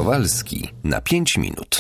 Kowalski na 5 minut.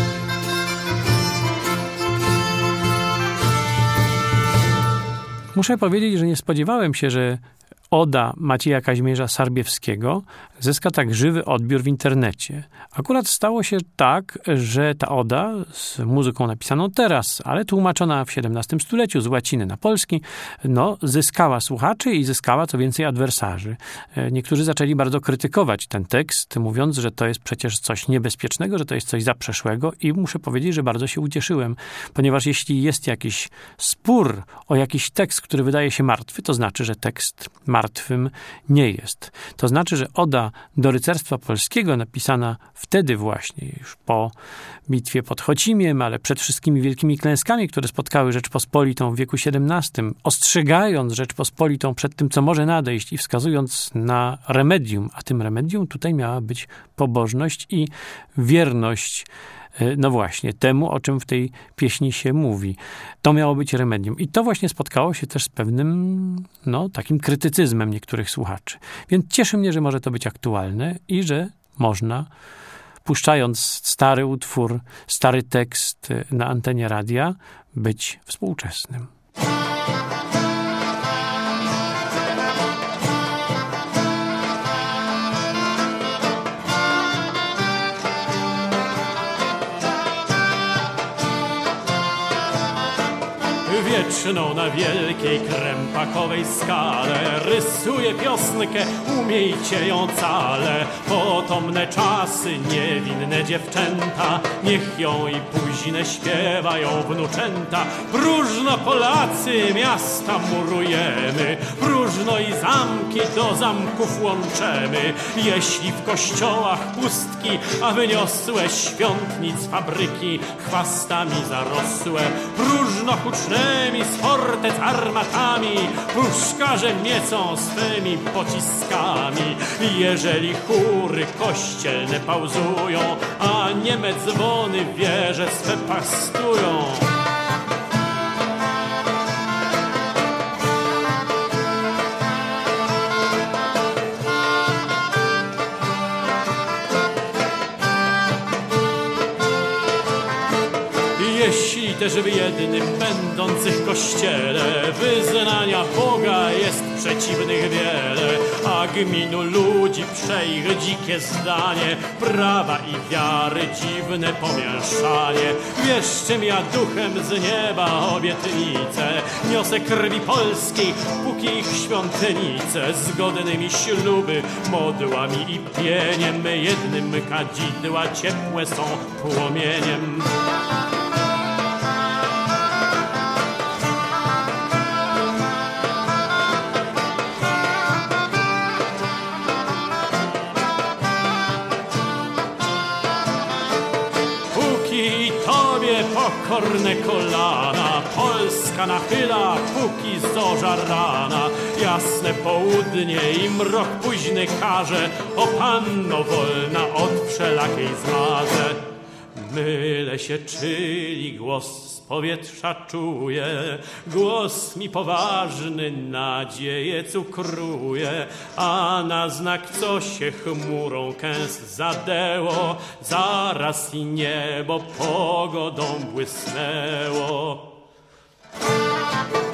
Muszę powiedzieć, że nie spodziewałem się, że oda Macieja Kazimierza Sarbiewskiego zyska tak żywy odbiór w internecie. Akurat stało się tak, że ta oda z muzyką napisaną teraz, ale tłumaczona w XVII stuleciu z łaciny na polski, zyskała słuchaczy i zyskała co więcej adwersarzy. Niektórzy zaczęli bardzo krytykować ten tekst, mówiąc, że to jest przecież coś niebezpiecznego, że to jest coś zaprzeszłego i muszę powiedzieć, że bardzo się ucieszyłem, ponieważ jeśli jest jakiś spór o jakiś tekst, który wydaje się martwy, to znaczy, że tekst martwym nie jest. To znaczy, że oda do rycerstwa polskiego napisana wtedy właśnie, już po bitwie pod Chocimiem, ale przed wszystkimi wielkimi klęskami, które spotkały Rzeczpospolitą w wieku XVII, ostrzegając Rzeczpospolitą przed tym, co może nadejść i wskazując na remedium, a tym remedium tutaj miała być pobożność i wierność właśnie temu, o czym w tej pieśni się mówi. To miało być remedium. I to właśnie spotkało się też z pewnym, takim krytycyzmem niektórych słuchaczy. Więc cieszy mnie, że może to być aktualne i że można, puszczając stary utwór, stary tekst na antenie radia, być współczesnym. Wieczną na wielkiej krępakowej skale rysuje piosnkę, umiejcie ją cale. Potomne czasy, niewinne dziewczęta, niech ją i późne śpiewają wnuczęta. Próżno Polacy miasta murujemy, próżno i zamki do zamków łączemy. Jeśli w kościołach pustki, a wyniosłe świątnic fabryki chwastami zarosłe, próżno hucznymi z fortec armatami puszkarze miecą swymi pociskami. Jeżeli chóry kościelne pauzują, a nieme dzwony wieże swe pastują, jeśli też w jednym będących kościele wyznania Boga jest przeciwnych wiele, a gminu ludzi przeich dzikie zdanie, prawa i wiary dziwne pomieszanie. Wieszczym ja duchem z nieba obietnicę, niosę krwi polskiej, póki ich świątynice zgodnymi śluby, modłami i pieniem jednym kadzidła ciepłe są płomieniem. Pokorne kolana Polska nachyla, póki zorza rana. Jasne południe i mrok późny karze, o panno wolna od wszelakiej zmaze. Mylę się, czyli głos z powietrza czuję, głos mi poważny nadzieję cukruje, a na znak co się chmurą kęs zadęło, zaraz i niebo pogodą błysnęło.